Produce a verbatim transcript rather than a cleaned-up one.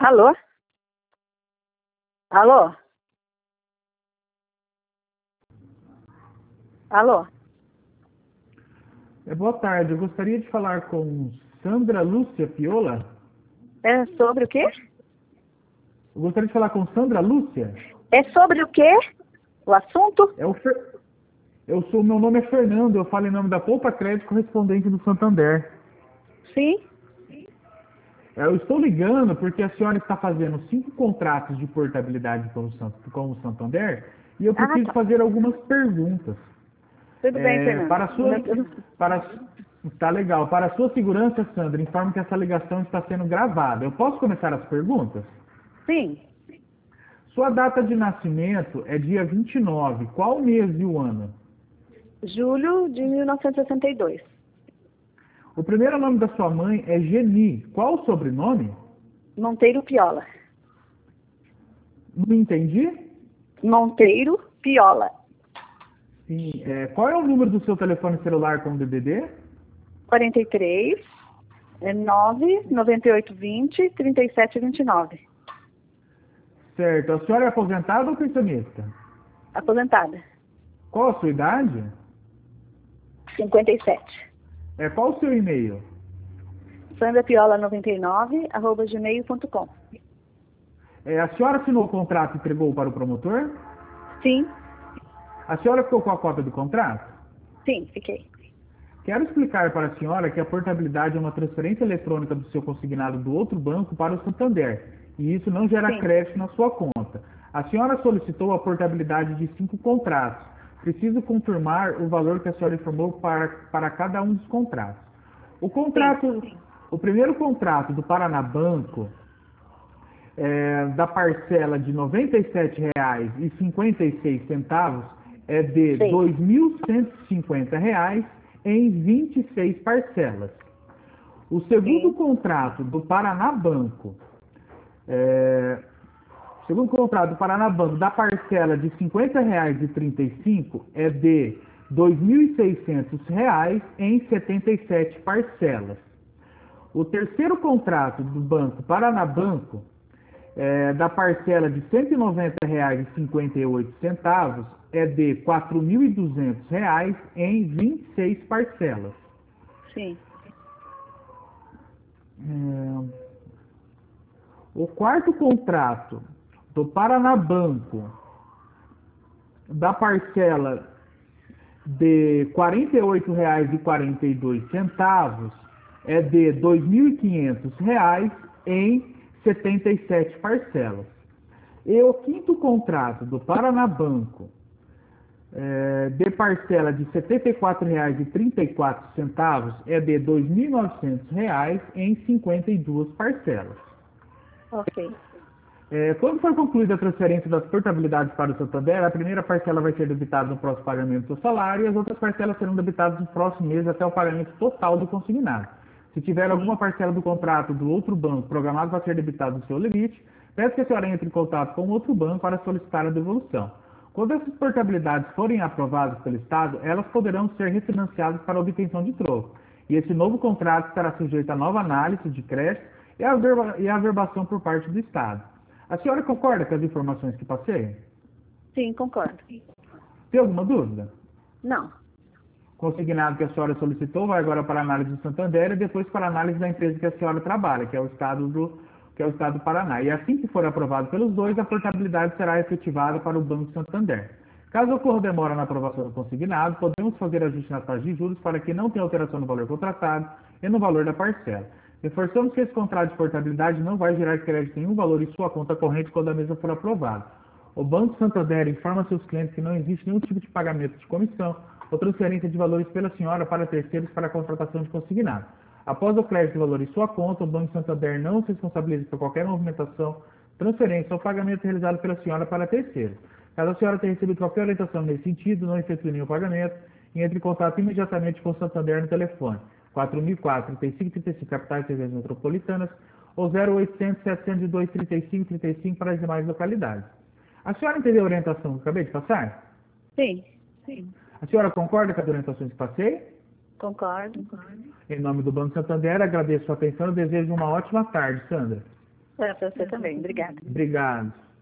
Alô? Alô? Alô? É, boa tarde, eu gostaria de falar com Sandra Lúcia Piola. É sobre o quê? Eu gostaria de falar com Sandra Lúcia. É sobre o quê? O assunto? É o Fer... Eu sou, meu nome é Fernando, eu falo em nome da Poupa Crédito correspondente do Santander. Sim. É, Eu estou ligando porque a senhora está fazendo cinco contratos de portabilidade com o, San- com o Santander e eu Ah, preciso tá. fazer algumas perguntas. Tudo bem, É, Fernando. para a sua, para, tá legal. Para a sua segurança, Sandra, informe que essa ligação está sendo gravada. Eu posso começar as perguntas? Sim. Sua data de nascimento é dia vinte e nove. Qual o mês e o ano? Julho de mil novecentos e sessenta e dois. O primeiro nome da sua mãe é Geni. Qual o sobrenome? Monteiro Piola. Não entendi? Monteiro Piola. Sim. É, qual é o número do seu telefone celular com D D D? quarenta e três, é nove, noventa e oito, vinte, trinta e sete, vinte e nove. Certo. A senhora é aposentada ou pensionista? Aposentada. Qual a sua idade? cinquenta e sete. É, qual o seu e-mail? Sandra Piola noventa e nove, arroba gmail ponto com. É, a senhora assinou o contrato e entregou para o promotor? Sim. A senhora ficou com a cópia do contrato? Sim, fiquei. Quero explicar para a senhora que a portabilidade é uma transferência eletrônica do seu consignado do outro banco para o Santander, e isso não gera Sim. crédito na sua conta. A senhora solicitou a portabilidade de cinco contratos. Preciso confirmar o valor que a senhora informou para, para cada um dos contratos. O contrato, o primeiro contrato do Paraná Banco, é, da parcela de R$ noventa e sete reais e cinquenta e seis centavos é de Sim. dois mil cento e cinquenta reais em vinte e seis parcelas. O segundo Sim. contrato do Paraná Banco, é, o segundo contrato do Paraná Banco da parcela de R$ cinquenta reais e trinta e cinco é de dois mil e seiscentos reais em setenta e sete parcelas. O terceiro contrato do Banco Paraná Banco é, da parcela de cento e noventa reais e cinquenta e oito centavos é de quatro mil e duzentos reais em vinte e seis parcelas. Sim. É, o quarto contrato do Paraná Banco da parcela de quarenta e oito reais e quarenta e dois centavos é de dois mil e quinhentos reais em setenta e sete parcelas. E o quinto contrato do Paraná Banco, é, de parcela de setenta e quatro reais e trinta e quatro centavos é de dois mil e novecentos reais em cinquenta e duas parcelas. Ok. É, quando for concluída a transferência das portabilidades para o Santander, a primeira parcela vai ser debitada no próximo pagamento do seu salário e as outras parcelas serão debitadas no próximo mês até o pagamento total do consignado. Se tiver alguma parcela do contrato do outro banco programado para ser debitada no seu limite, peço que a senhora entre em contato com o outro banco para solicitar a devolução. Quando essas portabilidades forem aprovadas pelo Estado, elas poderão ser refinanciadas para obtenção de troco. E esse novo contrato estará sujeito a nova análise de crédito e a averba- e a averbação por parte do Estado. A senhora concorda com as informações que passei? Sim, concordo. Tem alguma dúvida? Não. Consignado que a senhora solicitou vai agora para a análise do Santander e depois para a análise da empresa que a senhora trabalha, que é o Estado do, que é o Estado do Paraná. E assim que for aprovado pelos dois, a portabilidade será efetivada para o Banco Santander. Caso ocorra demora na aprovação do consignado, podemos fazer ajuste na taxa de juros para que não tenha alteração no valor contratado e no valor da parcela. Reforçamos que esse contrato de portabilidade não vai gerar crédito em nenhum valor em sua conta corrente quando a mesma for aprovada. O Banco Santander informa seus clientes que não existe nenhum tipo de pagamento de comissão ou transferência de valores pela senhora para terceiros para a contratação de consignado. Após o crédito de valor em sua conta, o Banco Santander não se responsabiliza por qualquer movimentação, transferência ou pagamento realizado pela senhora para terceiros. Caso a senhora tenha recebido qualquer orientação nesse sentido, não efetue nenhum pagamento e entre em contato imediatamente com o Santander no telefone quatro mil e quatro, trinta e cinco trinta e cinco capitais e regiões metropolitanas ou zero oitocentos, setecentos e dois, trinta e cinco trinta e cinco para as demais localidades. A senhora entendeu a orientação que eu acabei de passar? Sim. Sim. A senhora concorda com as orientações que passei? Concordo. Em nome do Banco Santander, agradeço a sua atenção e desejo uma ótima tarde, Sandra. Para você também. Obrigada. Obrigado.